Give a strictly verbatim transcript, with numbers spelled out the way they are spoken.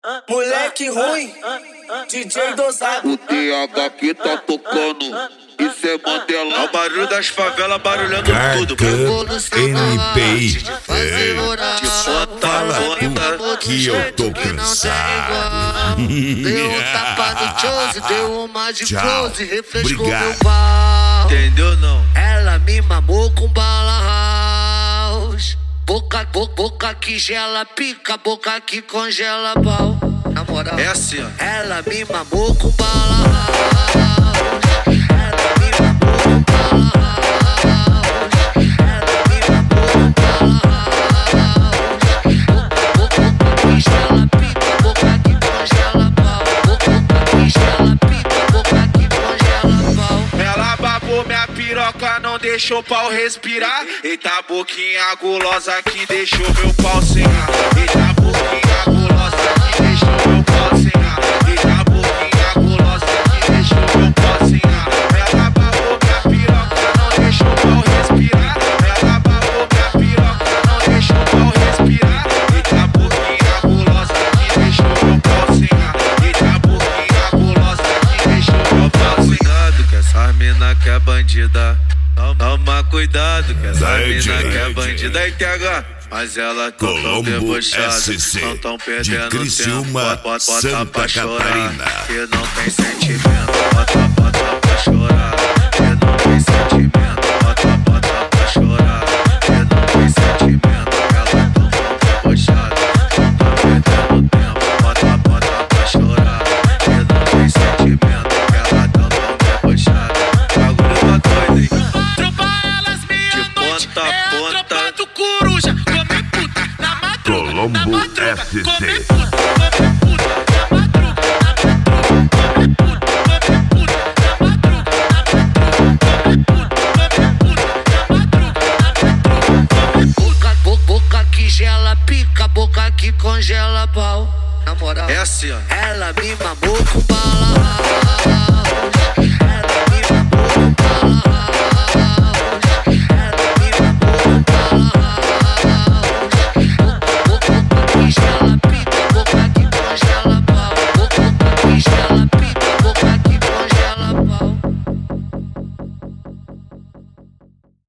Moleque ruim, D J dosado. O T H que tá tocando, isso é Mandela. É o barulho das favelas barulhando tudo. N P I. Fala tudo que eu tô cansado. Deu um tapa no Chose, deu uma de close, refrescou Obrigado. meu pau. Entendeu não? Ela me mamou com bala house. Boca, boca, boca que gela, pica, boca que congela pau. Na moral, É assim, ó. ela me mamou com bala house. Ela me mamou com bala house. Ela me mamou com bala house. Boca, boca que gela, pica, boca que congela pau. Boca, boca que gela, pica, boca que congela pau. Ela babou minha piroca, não deixou o pau respirar. Eita boquinha gulosa que deixou meu pau sem ar. Eita boquinha gulosa que deixou meu pau sem ar. Eita boquinha gulosa que deixou meu pau sem ar. Ela babou minha piroca, não deixou o pau respirar. Ela babou minha piroca, não deixou o pau respirar. Eita boquinha gulosa que deixou meu pau sem ar. Eita boquinha gulosa que deixou meu pau sem ar. Cuidado que essa mina que é bandida. Toma cuidado que essa mina que é bandida e T H. Mas ela tão tão Colombo debochada, S C, não tão de perdendo tempo. Criciúma, Bota, bota, bota Santa pra chorar, Catarina. que não tem sentimento. Bota, bota pra chorar, que não tem sentimento. Bota, bota pra chorar, que não tem sentimento. Ela tão tão debochada, não tão perdendo tempo. Bota, bota pra chorar, que não tem sentimento. Ela tão tão debochada, bagulho tá doido, hein? Ponta a ponta do coruja, come puta na madruga, Colombo na madruga, S C. come puta, come puta na madruga, na madruga, come puta, come puta na madruga, come puta, come puta na madruga, come puta. Boca, boca, boca que gela, pica, boca que congela pau. Na moral, É assim, ó. ela me mamou com bala house.